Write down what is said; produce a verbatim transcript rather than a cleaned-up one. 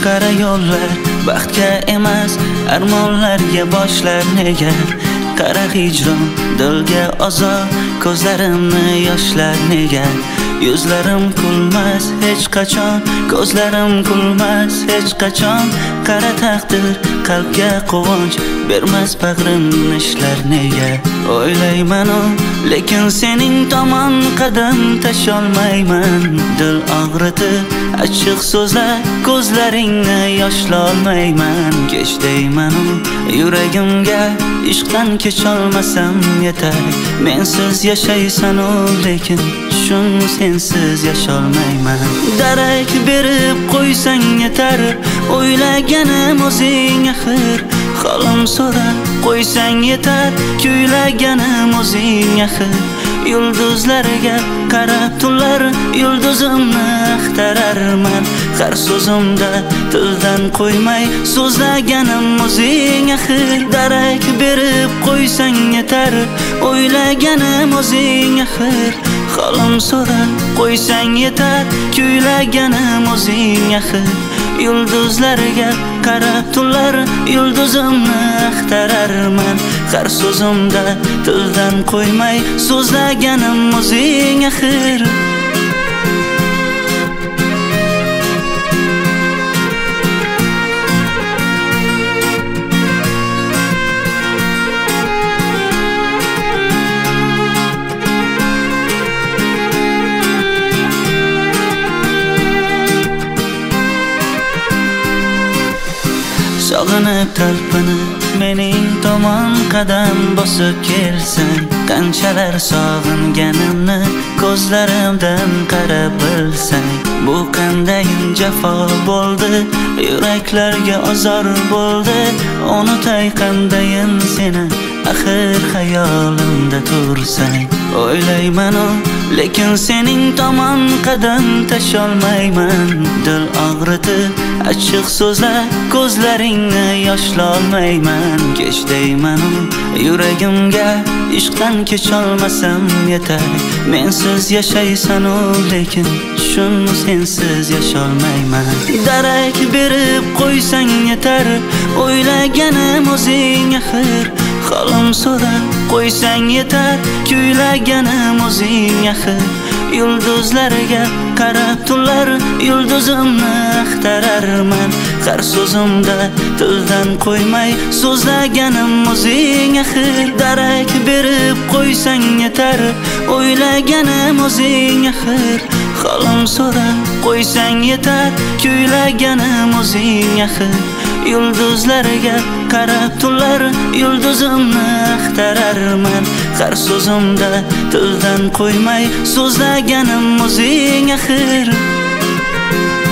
qara yo'llar baxtga emas armonlarga boshlar nega qara hijron dilga azor ko'zlarimni yoshlar nega yuzlarim kulmas hech qachon ko'zlarim kulmas hech qachon qara taqdir qalbga quvonch bermas bag'rimni ishlar nega o'ylayman lekin sening tomon qadam tasholmayman dil og'ritib achchiq so'zlar ko'zlaringni yoshlolmayman kech deyman yuragimga ishqdan kecholmasam yetar mensiz yashaysan lekin shun sensiz yasholmayman darak berib qo'ysang yetar o'ylaganim o'zing axir xolim so'rab qo'ysang yetar kuylaganim o'zing axir yulduzlarga qarab tunlar yulduzimni axtararman har so'zimda tildan qo'ymay so'zlaganim o'zing axir darak berib qo'ysang yetar o'ylaganim o'zing axir xolim so'rab qo'ysang yetar kuylaganim o'zing axir yulduzlarga qarab tunlar yulduzimni axtararman har so'zimda tildan qo'ymay so'zlaganim o'zing axir sog'inib talpinib mening tomon qadam bosib kelsang qanchalar sog'inganimni ko'zlarimdan qarab bilsang bu qandayin jafo bo'ldi yuraklarga azor bo'ldi unutay qandayin seni axir xayolimda tursang o'ylayman lekin sening tomon qadam tasholmayman dil og'ritib achchiq so'zlar ko'zlaringni yoshlolmayman kech deyman yuragimga ishqdan kecholmasam yetar mensiz yashaysan lekin shun sensiz yasholmayman darak berib qo'ysang yetar o'ylaganim o'zing axir xolim so'rab qo'ysang yetar kuylaganim o'zing axir yulduzlarga qarab tunlar yulduzimni axtararman har so'zimda tildan qo'ymay so'zlaganim o'zing axir darak berib qo'ysang yetar o'ylaganim o'zing axir xolim so'rab qo'ysang yetar kuylaganim o'zing axir yulduzlarga qarab tunlar yulduzimni axtararman har so'zimda tildan qo'ymay so'zlaganim o'zing axir